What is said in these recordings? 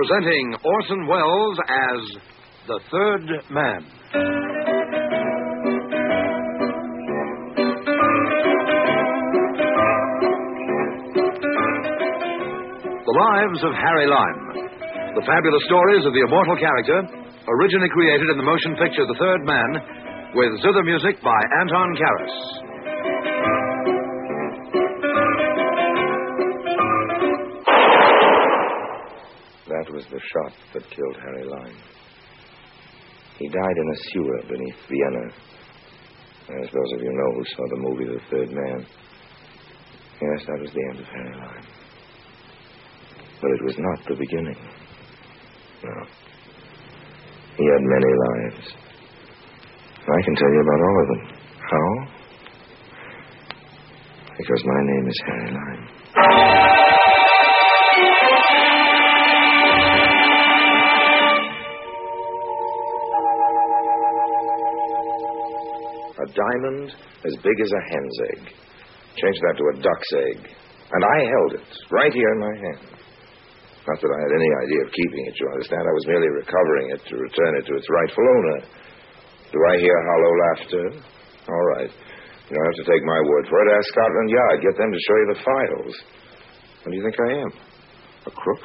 presenting Orson Welles as The Third Man. The Lives of Harry Lime. The fabulous stories of the immortal character, originally created in the motion picture The Third Man, with zither music by Anton Karas. That was the shot that killed Harry Lime. He died in a sewer beneath Vienna. As those of you know who saw the movie The Third Man. Yes, that was the end of Harry Lime. But it was not the beginning. No. He had many lives. I can tell you about all of them. How? Because my name is Harry Lime. A diamond as big as a hen's egg. Change that to a duck's egg. And I held it right here in my hand. Not that I had any idea of keeping it, you understand. I was merely recovering it to return it to its rightful owner. Do I hear hollow laughter? All right. You don't have to take my word for it. Ask Scotland Yard. Get them to show you the files. What do you think I am? A crook?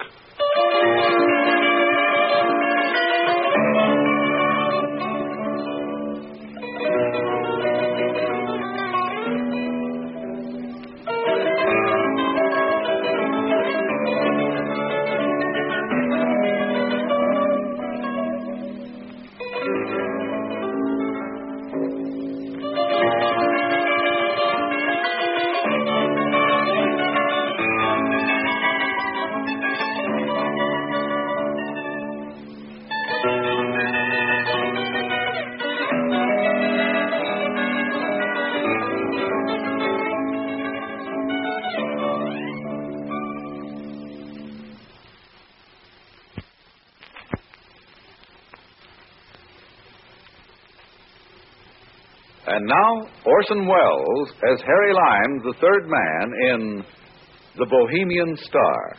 And now, Orson Welles as Harry Lime, the third man in The Bohemian Star.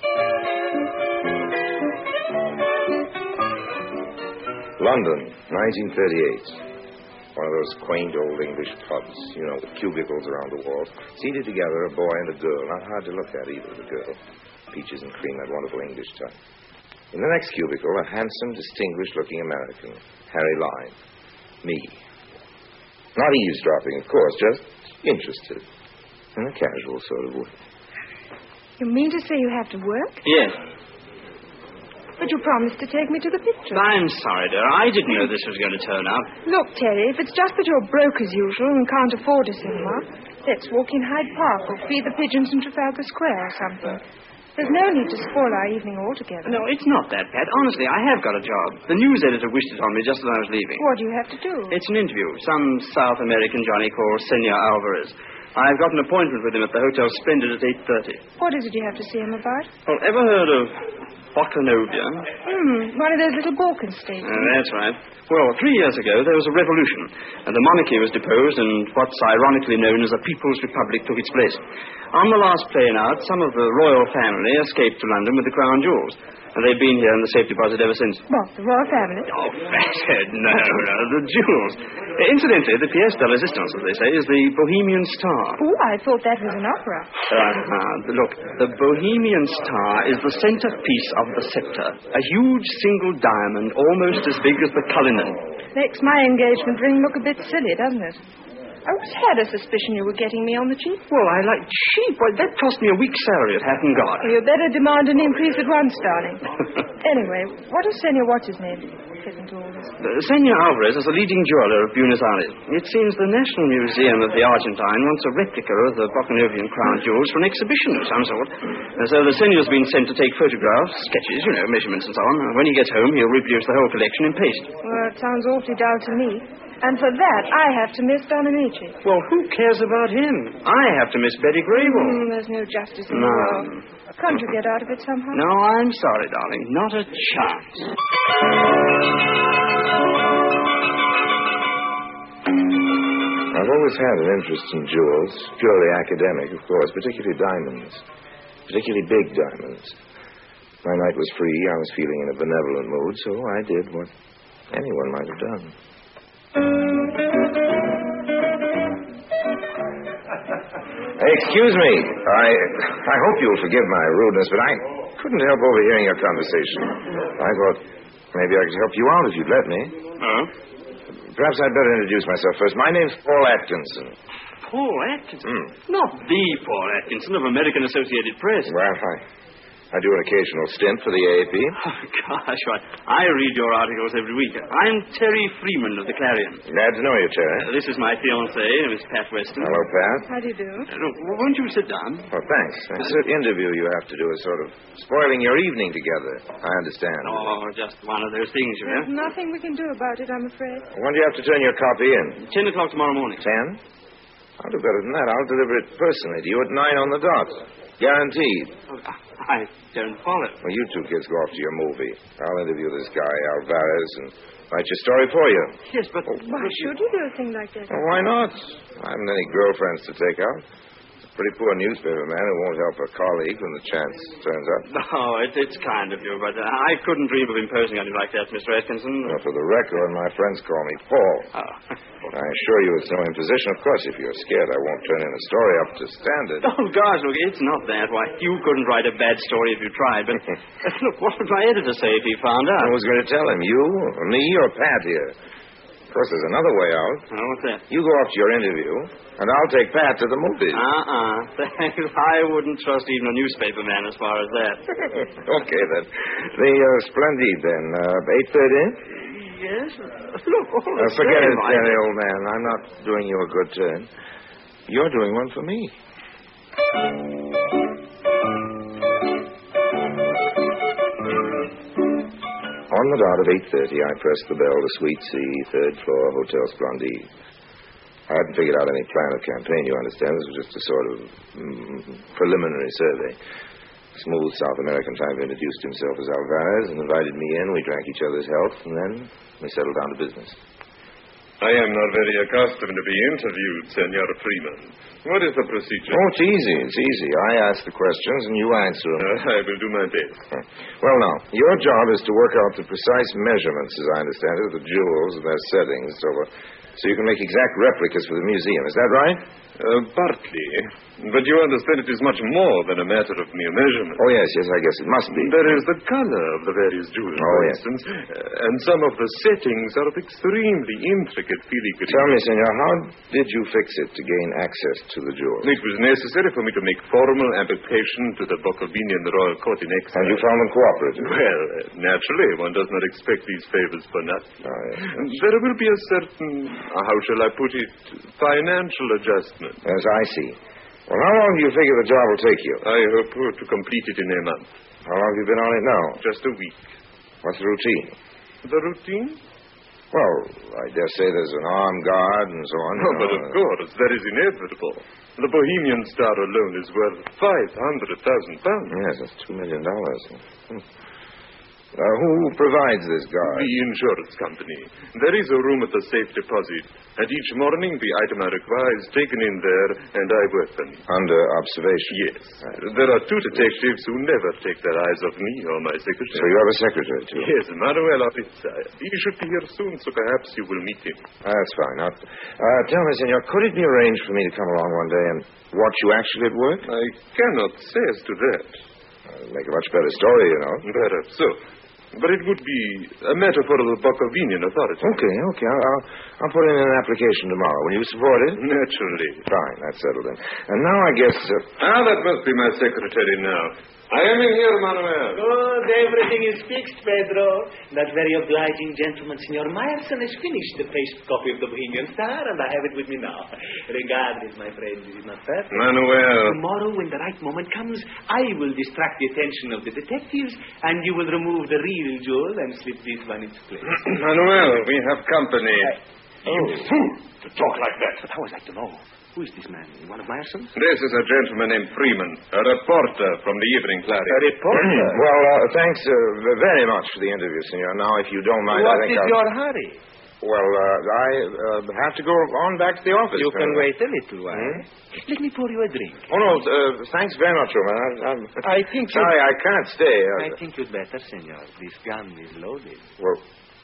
London, 1938. One of those quaint old English pubs, you know, with cubicles around the walls. Seated together, a boy and a girl. Not hard to look at either, the girl. Peaches and cream, that wonderful English type. In the next cubicle, a handsome, distinguished-looking American, Harry Lime. Me. Not eavesdropping, of course, just interested. In a casual sort of way. You mean to say you have to work? Yes. But you promised to take me to the picture. I'm sorry, dear. I didn't know this was going to turn up. Look, Terry, if it's just that you're broke as usual and can't afford a cinema, let's walk in Hyde Park or feed the pigeons in Trafalgar Square or something. There's no need to spoil our evening altogether. No, it's not that, Pat. Honestly, I have got a job. The news editor wished it on me just as I was leaving. What do you have to do? It's an interview. Some South American Johnny called Senor Alvarez. I've got an appointment with him at the Hotel Splendid at 8:30. What is it you have to see him about? Well, ever heard of Bocanovia? One of those little Balkan states. That's right. Well, 3 years ago, there was a revolution, and the monarchy was deposed, and what's ironically known as a People's Republic took its place. On the last plane out, some of the royal family escaped to London with the crown jewels, and they've been here in the safe deposit ever since. What, the royal family? Oh, fathead, no, the jewels. Incidentally, the pièce de résistance, as they say, is the Bohemian Star. Oh, I thought that was an opera. Look, the Bohemian Star is the centerpiece of the scepter. A huge single diamond, almost as big as the Cullinan. Makes my engagement ring look a bit silly, doesn't it? I always had a suspicion you were getting me on the cheap. Well, I like cheap. Well, that cost me a week's salary at Hatton Garden. You better demand an increase at once, darling. Anyway, what does Senor What's-His-Name fit into all this? Senor Alvarez is a leading jeweler of Buenos Aires. It seems the National Museum of the Argentine wants a replica of the Bocanovian crown jewels for an exhibition of some sort. So the Senor's been sent to take photographs, sketches, measurements and so on. When he gets home, he'll reproduce the whole collection in paste. Well, it sounds awfully dull to me. And for that, I have to miss Don Amici. Well, who cares about him? I have to miss Betty Grable. There's no justice in the world. Can't you get out of it somehow? No, I'm sorry, darling. Not a chance. I've always had an interest in jewels. Purely academic, of course, particularly diamonds. Particularly big diamonds. My night was free. I was feeling in a benevolent mood, so I did what anyone might have done. Excuse me. I hope you'll forgive my rudeness, but I couldn't help overhearing your conversation. I thought maybe I could help you out if you'd let me. Huh? Perhaps I'd better introduce myself first. My name's Paul Atkinson. Paul Atkinson? Not the Paul Atkinson of American Associated Press. Well, I do an occasional stint for the AAP. Oh, gosh, I read your articles every week. I'm Terry Freeman of the Clarion. Glad to know you, Terry. This is my fiancée, Miss Pat Weston. Hello, Pat. How do you do? Won't you sit down? Oh, thanks. This interview you have to do is sort of spoiling your evening together. I understand. Oh, just one of those things, you There's know. nothing we can do about it, I'm afraid. When do you have to turn your copy in? 10 o'clock tomorrow morning. 10? I'll do better than that. I'll deliver it personally to you at 9 on the dot. Guaranteed. Oh, I don't follow. Well, you two kids go off to your movie. I'll interview this guy, Alvarez, and write your story for you. Yes, but... Why should you do a thing like that? Well, why not? I haven't any girlfriends to take out. Pretty poor newspaper man who won't help a colleague when the chance turns up. No, it's kind of you, but I couldn't dream of imposing on you like that, Mr. Atkinson. Well, for the record, my friends call me Paul. Oh. I assure you it's no imposition. Of course, if you're scared, I won't turn in a story up to standard. Oh, gosh, look, it's not that. Why, you couldn't write a bad story if you tried, but look, what would my editor say if he found out? I was going to tell him, you, or me, or Pat here. Of course, there's another way out. Oh, what's that? You go off to your interview, and I'll take Pat to the movies. Thanks. I wouldn't trust even a newspaper man as far as that. Okay, then. The Splendide, then. 8:30? Yes? Look, all the Forget same, it, Terry, old man. I'm not doing you a good turn. You're doing one for me. On the dot of 8:30, I pressed the bell to Suite C, third floor, Hotel Splendide. I hadn't figured out any plan of campaign, you understand. This was just a sort of preliminary survey. Smooth South American type introduced himself as Alvarez and invited me in. We drank each other's health, and then we settled down to business. I am not very accustomed to be interviewed, Senor Freeman. What is the procedure? Oh, it's easy. It's easy. I ask the questions, and you answer them. I will do my best. Well, now, your job is to work out the precise measurements, as I understand it, of the jewels and their settings, so you can make exact replicas for the museum. Is that right? Partly. But you understand it is much more than a matter of mere measurement. Oh, yes, I guess it must be. There is the color of the various jewels, for yes. instance, and some of the settings are of extremely intricate filigree. Tell me, senor, how did you fix it to gain access to the jewels? It was necessary for me to make formal application to the Buckovinian Royal Court in exile. And you found them cooperative? Well, naturally, one does not expect these favors for nothing. Oh, yes. There will be a certain, how shall I put it, financial adjustment. Yes, I see. Well, how long do you figure the job will take you? I hope to complete it in a month. How long have you been on it now? Just a week. What's the routine? The routine? Well, I dare say there's an armed guard and so on. Oh, but of course, that is inevitable. The Bohemian Star alone is worth £500,000. Yes, that's $2 million. Who provides this guard? The insurance company. There is a room at the safe deposit, and each morning the item I require is taken in there, and I work them. Under observation? Yes. There are two detectives who never take their eyes off me or my secretary. So you have a secretary, too? Yes, Manuel Ariza. He should be here soon, so perhaps you will meet him. That's fine. Now, tell me, senor, could it be arranged for me to come along one day and watch you actually at work? I cannot say as to that. Make a much better story, you know. Perhaps so. But it would be a matter for the Buckovinian authorities. Okay. I'll put in an application tomorrow. Will you support it? Naturally. Fine, that's settled then. And now I guess... that must be my secretary now. I am in here, Manuel. Good, everything is fixed, Pedro. That very obliging gentleman, Senor Meyerson, has finished the paste copy of the Bohemian Star, and I have it with me now. Regard it, my friend. Is it not fair? Manuel. Tomorrow, when the right moment comes, I will distract the attention of the detectives, and you will remove the real jewel and slip this one in its place. Manuel, we have company. You fool, to talk like that. But how was I to know? Who is this man? One of Meyerson's? This is a gentleman named Freeman, a reporter from the Evening Clarion. A reporter? Well, thanks very much for the interview, senor. Now, if you don't mind, I What think is I'll... your hurry? Well, I have to go on back to the office. You can wait a little while. Let me pour you a drink. Oh, no, thanks very much, Roman. I think Sorry, I can't stay. I think you'd better, senor. This gun is loaded. Well,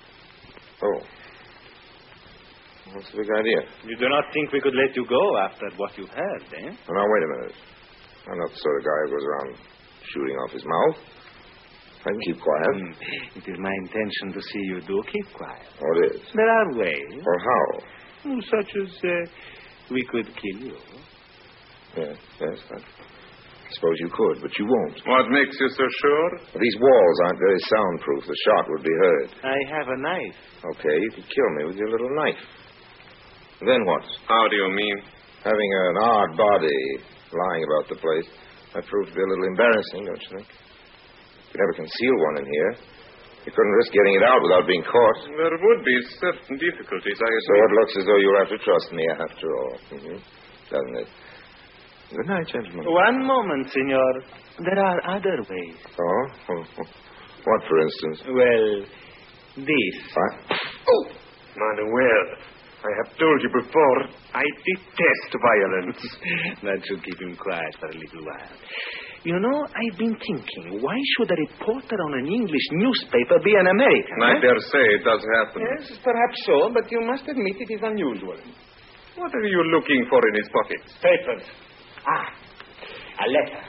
what's the big idea? You do not think we could let you go after what you've heard, eh? Well, now, wait a minute. I'm not the sort of guy who goes around shooting off his mouth. I can keep quiet. It is my intention to see you do keep quiet. Oh, it is? There are ways. Well, how? Such as we could kill you. Yes, I suppose you could, but you won't. What makes you so sure? These walls aren't very soundproof. The shot would be heard. I have a knife. Okay, you could kill me with your little knife. Then what? How do you mean? Having an odd body lying about the place might prove to be a little embarrassing, don't you think? You could never conceal one in here. You couldn't risk getting it out without being caught. There would be certain difficulties, I So it looks as though you'll have to trust me after all. Doesn't it? Good night, gentlemen. One moment, senor. There are other ways. Oh? What, for instance? Well, this. What? Oh! Manuel, I have told you before, I detest violence. That should keep him quiet for a little while. You know, I've been thinking, why should a reporter on an English newspaper be an American? I dare say it does happen. Yes, perhaps so, but you must admit it is unusual. What are you looking for in his pockets? Papers. A letter.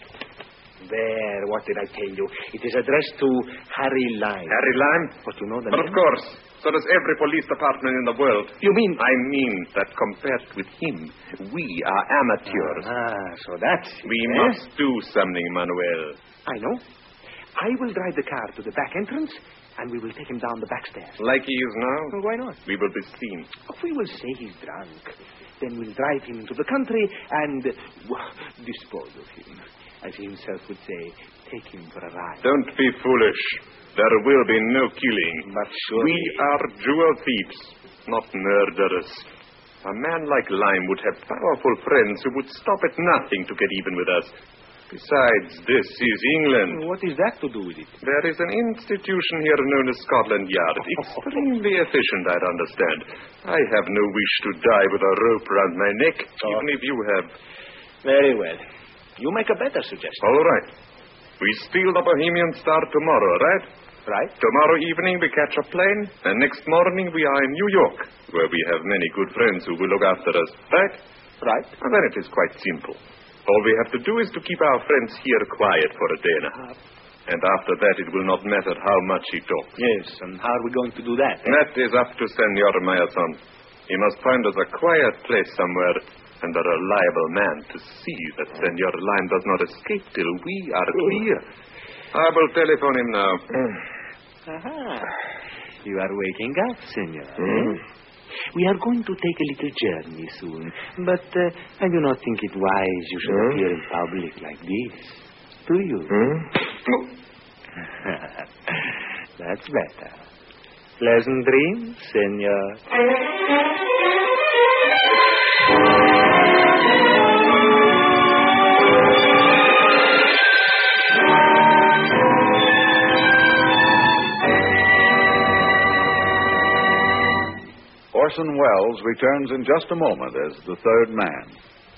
There, what did I tell you? It is addressed to Harry Lime. Harry Lime? But you know the But name? of course. So does every police department in the world. You mean... I mean that compared with him, we are amateurs. So that's it, We eh? must do something, Manuel. I know. I will drive the car to the back entrance, and we will take him down the back stairs. Like he is now? Well, why not? We will be seen. If we will say he's drunk, then we'll drive him into the country and dispose of him. As he himself would say, take him for a ride. Don't be foolish. There will be no killing. But surely... We are jewel thieves, not murderers. A man like Lime would have powerful friends who would stop at nothing to get even with us. Besides, this is England. What is that to do with it? There is an institution here known as Scotland Yard. Extremely efficient, I understand. I have no wish to die with a rope round my neck, even if you have. Very well. You make a better suggestion. All right. We steal the Bohemian Star tomorrow, right? Right. Tomorrow evening we catch a plane, and next morning we are in New York, where we have many good friends who will look after us, right? Right. And then it is quite simple. All we have to do is to keep our friends here quiet for a day and a half. And after that, it will not matter how much he talks. Yes, and how are we going to do that? That is up to Senor Meyerson. He must find us a quiet place somewhere and a reliable man to see that Senor Lime does not escape till we are clear. I will telephone him now. Aha. You are waking up, senor. We are going to take a little journey soon, but I do not think it wise you should appear in public like this. Do you? That's better. Pleasant dreams, senor. Orson Welles returns in just a moment as the third man.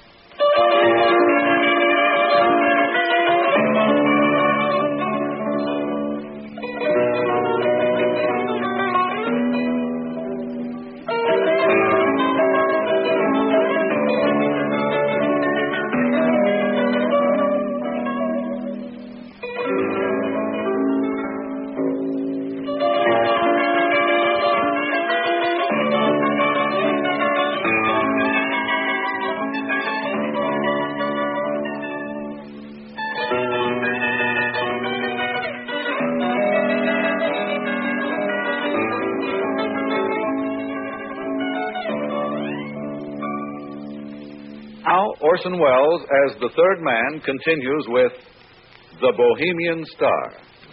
Now, Orson Welles, as the third man, continues with The Bohemian Star.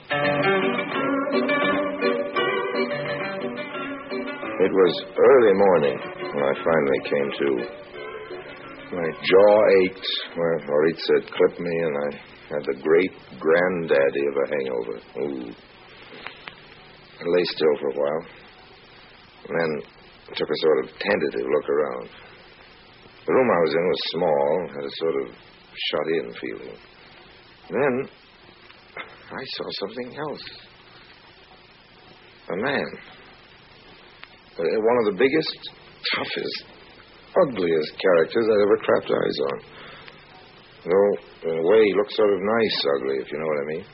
It was early morning when I finally came to. My jaw ached where Horitz had clipped me, and I had the great granddaddy of a hangover. Ooh. I lay still for a while. and then took a sort of tentative look around. The room I was in was small, had a sort of shut-in feeling. Then I saw something else. A man. One of the biggest, toughest, ugliest characters I'd ever clapped eyes on. Though, in a way, he looked sort of nice ugly, if you know what I mean.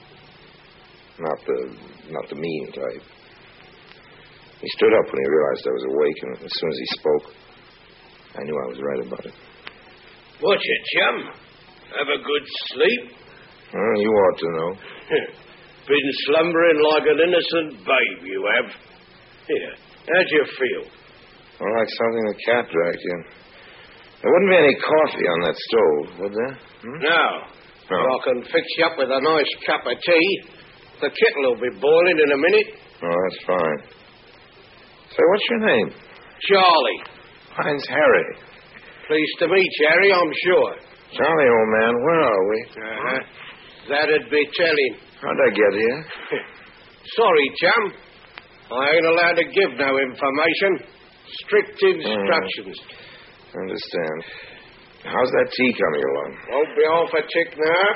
Not the mean type. He stood up when he realized I was awake, and as soon as he spoke, I knew I was right about it. What's it, chum? Have a good sleep? You ought to know. Been slumbering like an innocent babe, you have. Here, how'd you feel? Well, like something the cat dragged in. There wouldn't be any coffee on that stove, would there? No. No. I can fix you up with a nice cup of tea. The kettle will be boiling in a minute. Oh, that's fine. Say, what's your name? Charlie. Mine's Harry. Pleased to meet you, Harry, I'm sure. Charlie, old man, where are we? That'd be telling. How'd I get here? Sorry, chum. I ain't allowed to give no information. Strict instructions. Understand. How's that tea coming along? Won't be off a tick now.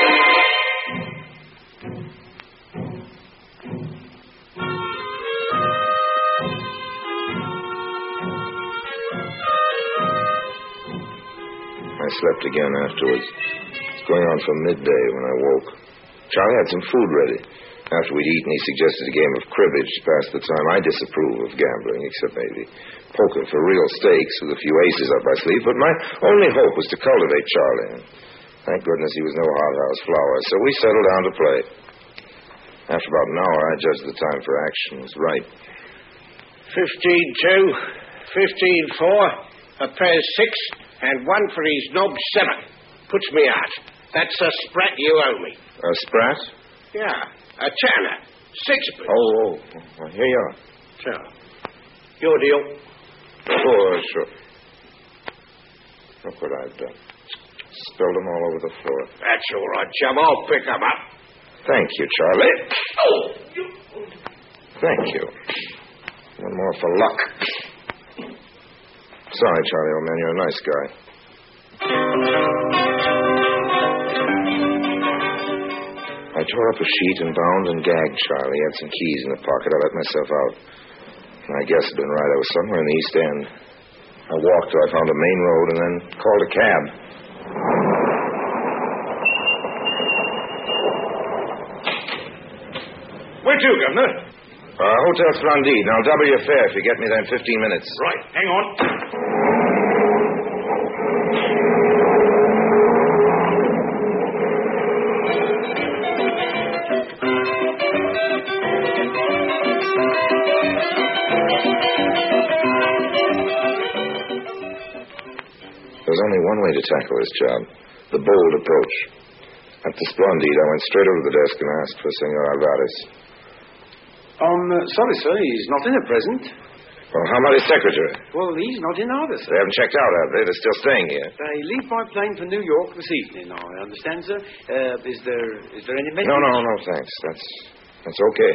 I slept again afterwards. It was going on from midday when I woke. Charlie had some food ready. After we'd eaten, he suggested a game of cribbage to pass the time. I disapprove of gambling, except maybe poker for real stakes with a few aces up my sleeve. But my only hope was to cultivate Charlie. And thank goodness he was no hothouse flower. So we settled down to play. After about an hour, I judged the time for action was right. 15-2, 15-4, a pair 6, and one for his knob 7. Puts me out. That's a sprat you owe me. A sprat? Yeah, a tanner. 6 bits. Oh, well, here you are. So, your deal. Oh, sure. Look what I've done. Spilled them all over the floor. That's all right, chum. I'll pick them up. Thank you, Charlie. Oh, Thank you. One more for luck. Sorry, Charlie, old man. You're a nice guy. I tore up a sheet and bound and gagged Charlie. He had some keys in the pocket. I let myself out. And I guess I'd been right. I was somewhere in the East End. I walked till I found a main road and then called a cab. Where to, Governor? Hotel Splendide. Now, double your fare if you get me there in 15 minutes. Right, hang on. There's only one way to tackle this job. The bold approach. At the Splendide, I went straight over to the desk and asked for Senor Alvarez. Sorry, sir. He's not in at present. Well, how about his secretary? Well, he's not in either, sir. They haven't checked out, have they? They're still staying here. They leave by plane for New York this evening, I understand, sir. Is there any message? No, thanks. That's okay.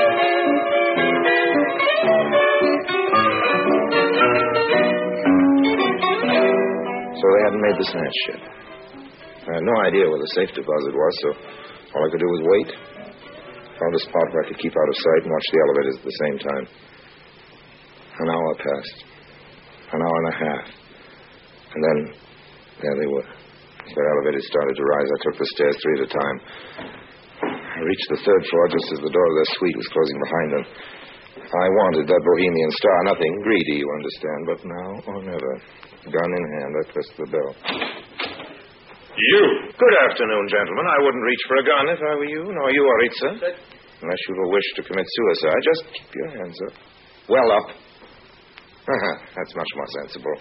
So they hadn't made the snatch yet. I had no idea where the safe deposit was, so all I could do was wait. Found a spot where I could keep out of sight and watch the elevators at the same time. An hour passed. An hour and a half. And then, there they were. As their elevators started to rise, I took the stairs 3 at a time. I reached the 3rd floor just as the door of their suite was closing behind them. I wanted that bohemian star. Nothing greedy, you understand. But now or never. Gun in hand, I pressed the bell. You? Good afternoon, gentlemen. I wouldn't reach for a gun if I were you, nor you, Aritza. Unless you have a wish to commit suicide, just keep your hands up. Well up. That's much more sensible.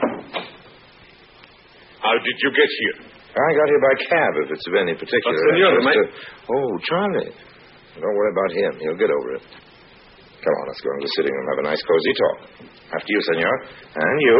How did you get here? I got here by cab, if it's of any particular But, senor, interest. Oh, Charlie. Don't worry about him. He'll get over it. Come on, let's go into the sitting room and have a nice, cozy talk. After you, senor. And you.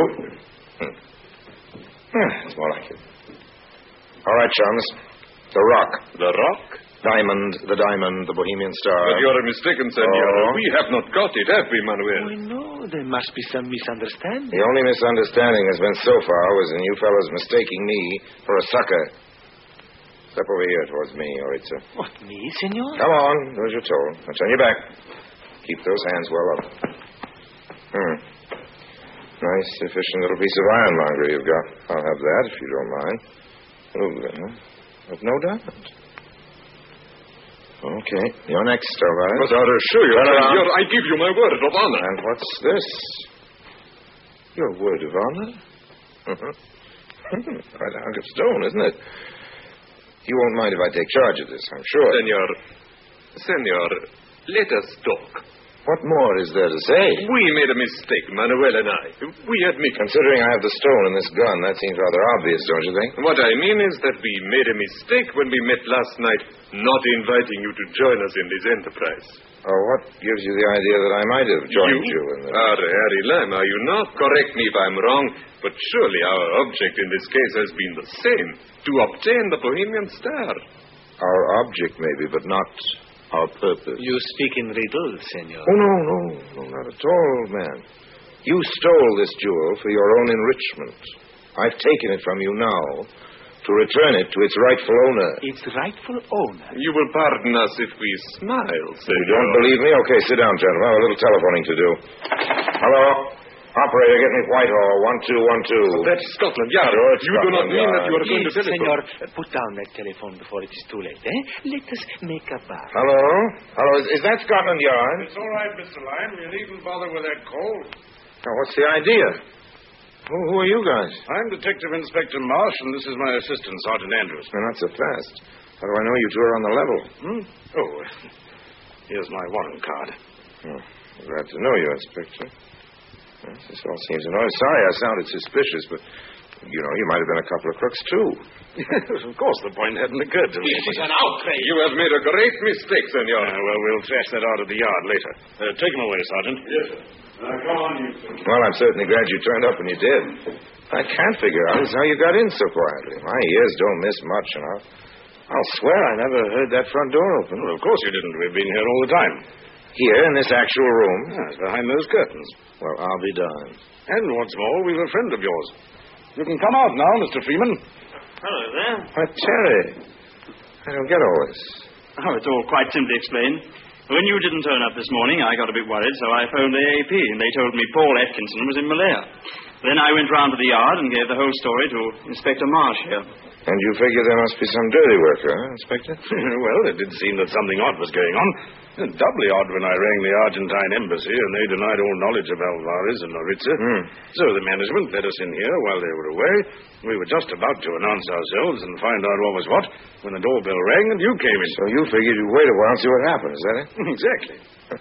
It's more like it. All right, chums. The Rock. The Rock? The diamond, the Bohemian Star. But you are mistaken, senor. Oh. We have not got it, have we, Manuel? Oh, no, there must be some misunderstanding. The only misunderstanding has been so far was in you fellows mistaking me for a sucker. Step over here towards me, Oritza. What, me, senor? Come on, do as you're told. Now turn your back. Keep those hands well up. Nice, efficient little piece of ironmonger you've got. I'll have that, if you don't mind. Of no diamond. Okay, you're next, Stovall. But I assure you, senor, I give you my word of honor. And what's this? Your word of honor? Quite a hunk of stone, isn't it? You won't mind if I take charge of this, I'm sure. Senor, let us talk. What more is there to say? We made a mistake, Manuel and I. We admit. Considering I have the stone and this gun, that seems rather obvious, don't you think? What I mean is that we made a mistake when we met last night, not inviting you to join us in this enterprise. Oh, what gives you the idea that I might have joined you in this? Harry Lime, are you not? Correct me if I'm wrong, but surely our object in this case has been the same, to obtain the Bohemian Star. Our object, maybe, but not our purpose. You speak in riddles, senor. Oh, no, not at all, old man. You stole this jewel for your own enrichment. I've taken it from you now to return it to its rightful owner. Its rightful owner? You will pardon us if we smile, senor. You don't believe me? Okay, sit down, gentlemen. I have a little telephoning to do. Hello? Operator, get me Whitehall, 1212. That's Scotland Yard. You do not mean that you are going to telephone. Senor, put down that telephone before it is too late, eh? Let us make a bar. Hello? Is that Scotland Yard? It's all right, Mr. Lime. You needn't bother with that call. Now, what's the idea? Who are you guys? I'm Detective Inspector Marsh, and this is my assistant, Sergeant Andrews. Well, not so fast. How do I know you two are on the level? Oh, here's my warrant card. Glad to know you, Inspector. Yes, this all seems annoying. Sorry I sounded suspicious, but, you might have been a couple of crooks, too. Of course, the point hadn't occurred to me. This is an outrage. You have made a great mistake, senor. Well, we'll thrash that out of the yard later. Take him away, Sergeant. Yes, sir. Come on, you two. Well, I'm certainly glad you turned up when you did. I can't figure out how you got in so quietly. My ears don't miss much, and I'll swear I never heard that front door open. Well, of course you didn't. We've been here all the time. Here, in this actual room? Yes, behind those curtains. Well, I'll be darned. And what's more, we've a friend of yours. You can come out now, Mr. Freeman. Hello there. Why, Terry. I don't get all this. Oh, it's all quite simply explained. When you didn't turn up this morning, I got a bit worried, so I phoned the AAP, and they told me Paul Atkinson was in Malaya. Then I went round to the yard and gave the whole story to Inspector Marsh here. And you figure there must be some dirty work, huh, Inspector? Well, it did seem that something odd was going on. Doubly odd when I rang the Argentine embassy, and they denied all knowledge of Alvarez and Oritza. So the management let us in here while they were away. We were just about to announce ourselves and find out what was what when the doorbell rang and you came in. So you figured you'd wait a while and see what happened, is that it? Exactly.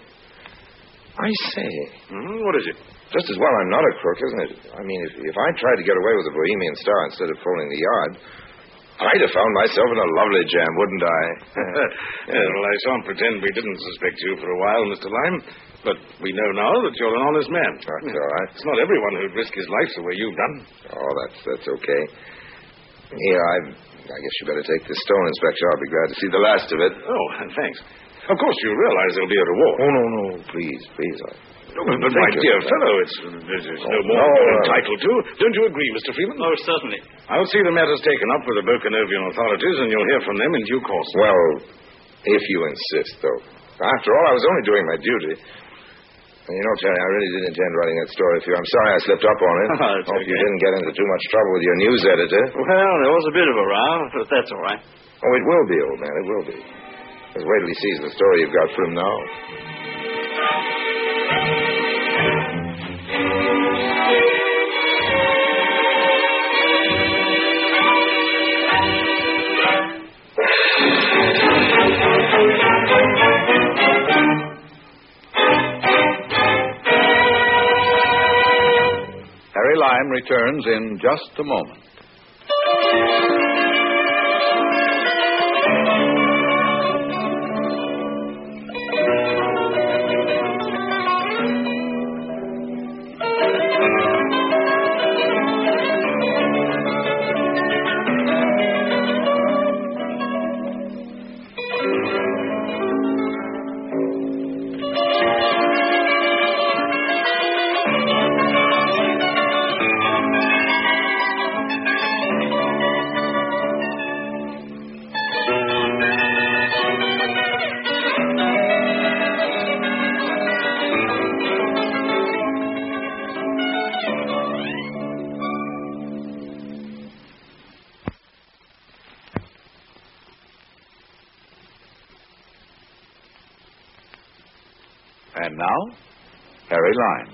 I say. What is it? Just as well I'm not a crook, isn't it? I mean, if I tried to get away with the Bohemian Star instead of phoning the yard, I'd have found myself in a lovely jam, wouldn't I? Well, I shan't pretend we didn't suspect you for a while, Mr. Lime. But we know now that you're an honest man. That's all right. It's not everyone who'd risk his life the way you've done. Oh, that's okay. Yeah, I guess you better take this stone, Inspector. I'll be glad to see the last of it. Oh, thanks. Of course, you realize there'll be a reward. Oh, no. Please. But my dear fellow, there's no more you're entitled to. Don't you agree, Mr. Freeman? Oh, certainly. I'll see the matters taken up with the Bokanovian authorities, and you'll hear from them in due course. Well, if you insist, though. After all, I was only doing my duty. And Terry, I really did intend writing that story for you. I'm sorry I slipped up on it. Hope you didn't get into too much trouble with your news editor. Well, there was a bit of a row, but that's all right. Oh, it will be, old man. It will be. Just wait till he sees the story you've got for him now. Harry Lime returns in just a moment. And now, Harry Lime.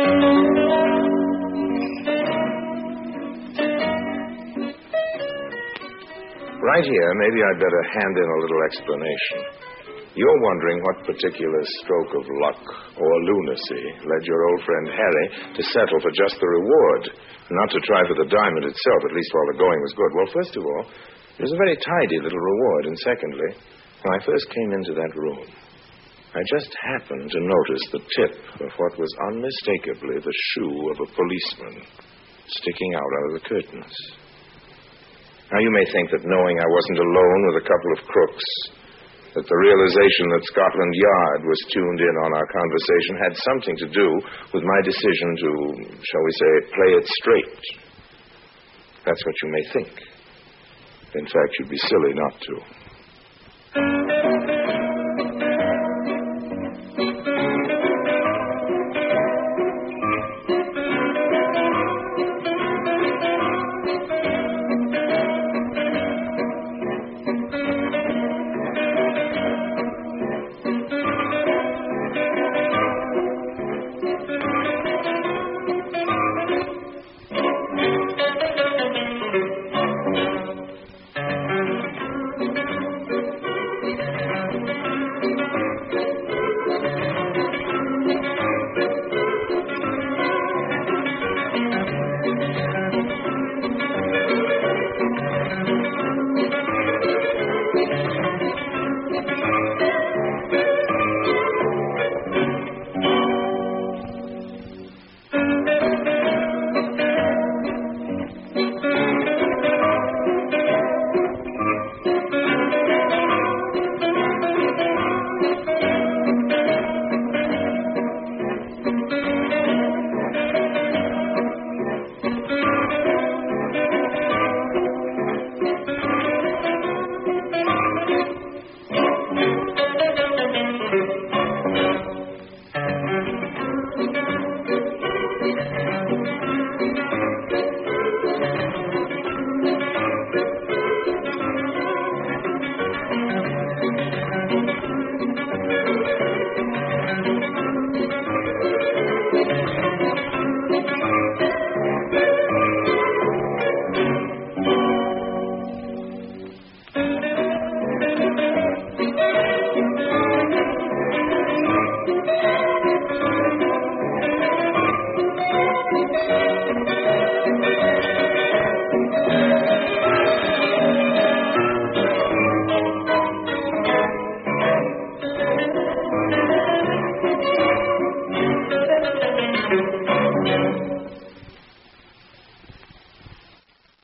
Right here, maybe I'd better hand in a little explanation. You're wondering what particular stroke of luck or lunacy led your old friend Harry to settle for just the reward, not to try for the diamond itself, at least while the going was good. Well, first of all, it was a very tidy little reward, and secondly, when I first came into that room, I just happened to notice the tip of what was unmistakably the shoe of a policeman sticking out of the curtains. Now, you may think that knowing I wasn't alone with a couple of crooks, that the realization that Scotland Yard was tuned in on our conversation had something to do with my decision to, shall we say, play it straight. That's what you may think. In fact, you'd be silly not to.